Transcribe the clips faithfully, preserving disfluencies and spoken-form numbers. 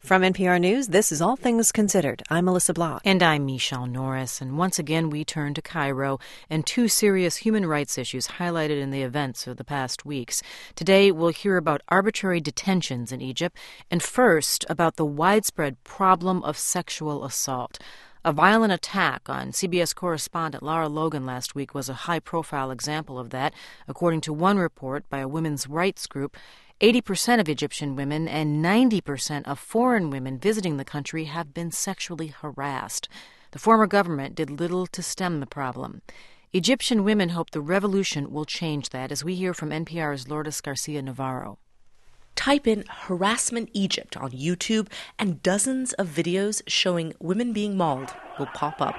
From N P R News, this is All Things Considered. I'm Melissa Block. And I'm Michelle Norris. And once again, we turn to Cairo and two serious human rights issues highlighted in the events of the past weeks. Today, we'll hear about arbitrary detentions in Egypt, and first, about the widespread problem of sexual assault. A violent attack on C B S correspondent Lara Logan last week was a high-profile example of that. According to one report by a women's rights group, eighty percent of Egyptian women and ninety percent of foreign women visiting the country have been sexually harassed. The former government did little to stem the problem. Egyptian women hope the revolution will change that, as we hear from N P R's Lourdes Garcia Navarro. Type in Harassment Egypt on YouTube and dozens of videos showing women being mauled will pop up.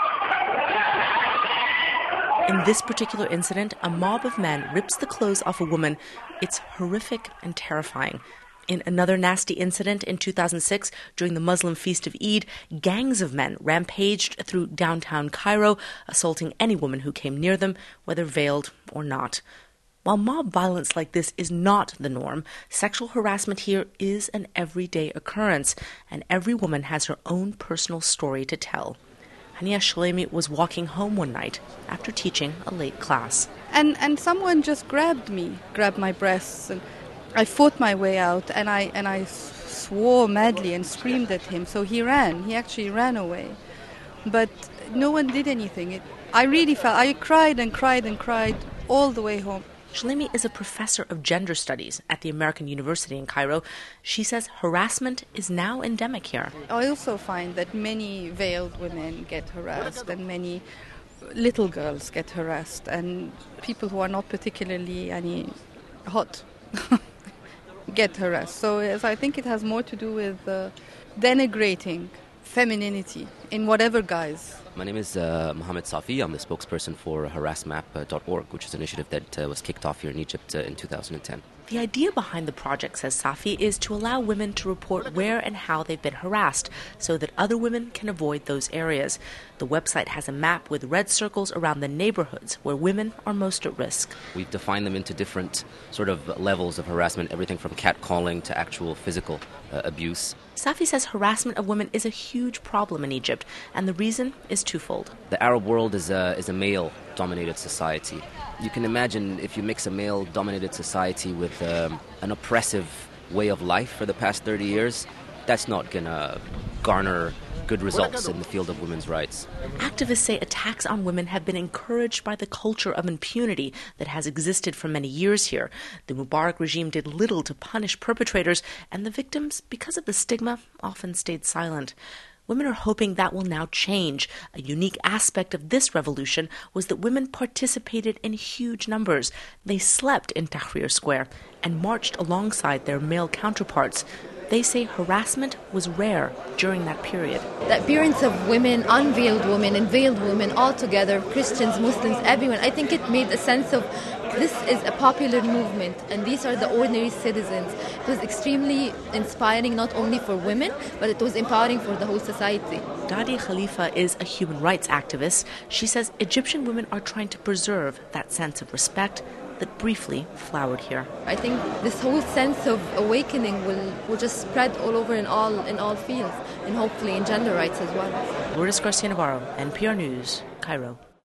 In this particular incident, a mob of men rips the clothes off a woman. It's horrific and terrifying. In another nasty incident in two thousand six, during the Muslim feast of Eid, gangs of men rampaged through downtown Cairo, assaulting any woman who came near them, whether veiled or not. While mob violence like this is not the norm, sexual harassment here is an everyday occurrence, and every woman has her own personal story to tell. Hania Shalemi was walking home one night after teaching a late class. And and someone just grabbed me, grabbed my breasts, and I fought my way out, and I and I swore madly and screamed at him. So he ran. He actually ran away. But no one did anything. It, I really felt, I cried and cried and cried all the way home. Shalemi is a professor of gender studies at the American University in Cairo. She says harassment is now endemic here. I also find that many veiled women get harassed and many little girls get harassed, and people who are not particularly any hot get harassed. So yes, I think it has more to do with uh, denigrating femininity in whatever guise. My name is uh, Mohamed Safi. I'm the spokesperson for harass map dot org, which is an initiative that uh, was kicked off here in Egypt uh, in two thousand ten. The idea behind the project, says Safi, is to allow women to report where and how they've been harassed so that other women can avoid those areas. The website has a map with red circles around the neighborhoods where women are most at risk. We've defined them into different sort of levels of harassment, everything from catcalling to actual physical uh, abuse. Safi says harassment of women is a huge problem in Egypt, and the reason is twofold. The Arab world is a, is a male-dominated society. You can imagine if you mix a male-dominated society with um, an oppressive way of life for the past thirty years, that's not going to garner good results in the field of women's rights. Activists say attacks on women have been encouraged by the culture of impunity that has existed for many years here. The Mubarak regime did little to punish perpetrators, and the victims, because of the stigma, often stayed silent. Women are hoping that will now change. A unique aspect of this revolution was that women participated in huge numbers. They slept in Tahrir Square and marched alongside their male counterparts. They say harassment was rare during that period. The appearance of women, unveiled women and veiled women all together, Christians, Muslims, everyone, I think it made a sense of this is a popular movement and these are the ordinary citizens. It was extremely inspiring not only for women, but it was empowering for the whole society. Dadi Khalifa is a human rights activist. She says Egyptian women are trying to preserve that sense of respect that briefly flowered here. I think this whole sense of awakening will, will just spread all over in all in all fields, and hopefully in gender rights as well. Lourdes Garcia Navarro, N P R News, Cairo.